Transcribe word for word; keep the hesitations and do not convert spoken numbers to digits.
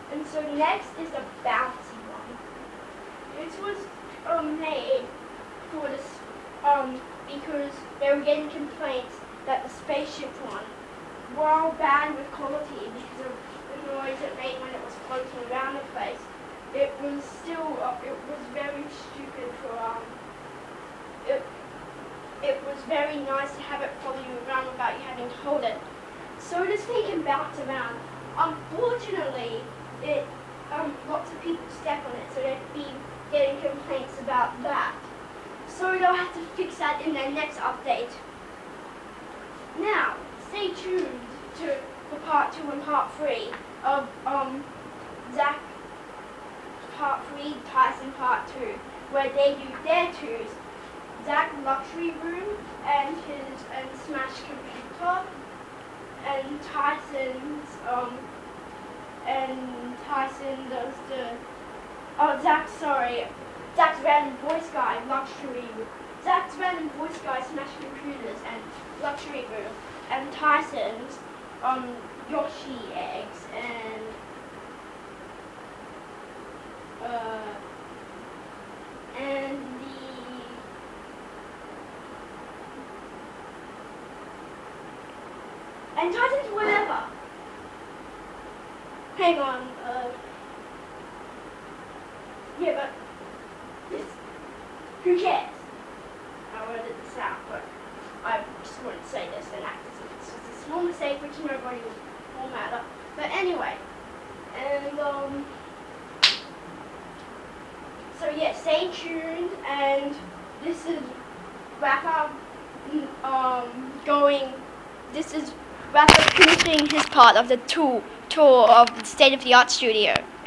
And so next is the bouncy one. This was um, made for this um, because they were getting complaints that the spaceship one, while bad with quality because of the noise it made when it was floating around the place, it was still uh, it was very stupid for um. It, it was very nice to have it follow you around without you having to hold it. So this thing can bounce around. Unfortunately, it um, lots of people step on it, so they'd be getting complaints about that. So they'll have to fix that in their next update. Now, stay tuned to for part two and part three of um, Zach part three, Tyson part two, where they do their tours. Zach luxury room and his and Smash computer, and Tyson's um and Tyson does the oh Zach sorry Zach's random voice guy luxury Zach's random voice guy Smash computers and luxury room, and Tyson's um Yoshi eggs and uh and the and Tyson's whatever. Hang on, uh, yeah, but this, who cares? I wrote this out, but I just wanted to say this and act as if it's just a small mistake which nobody will matter. But anyway, and um, so yeah, stay tuned, and this is Rapper um going. This is Rapper finishing his part of the tour tour of the state of the art studio.